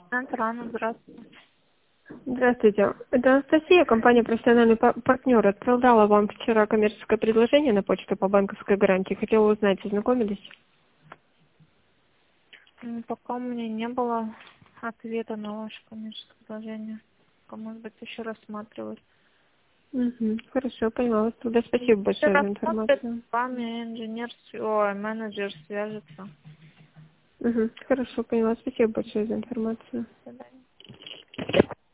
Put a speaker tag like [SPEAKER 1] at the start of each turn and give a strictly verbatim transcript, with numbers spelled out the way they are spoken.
[SPEAKER 1] Антрана, здравствуйте.
[SPEAKER 2] Здравствуйте. Это Анастасия, компания «Профессиональный па- партнер». Отправляла вам вчера коммерческое предложение на почту по банковской гарантии. Хотела узнать, ознакомились?
[SPEAKER 1] М, Пока у меня не было ответа на ваше коммерческое предложение. Пока, может быть, еще рассматривать.
[SPEAKER 2] Угу. Хорошо, поняла. Тогда спасибо
[SPEAKER 1] Если
[SPEAKER 2] большое за
[SPEAKER 1] рассмотрят,
[SPEAKER 2] информацию.
[SPEAKER 1] с вами инженер, с- ой, менеджер свяжется.
[SPEAKER 2] Угу. Хорошо, поняла. Спасибо большое за информацию.
[SPEAKER 1] До свидания.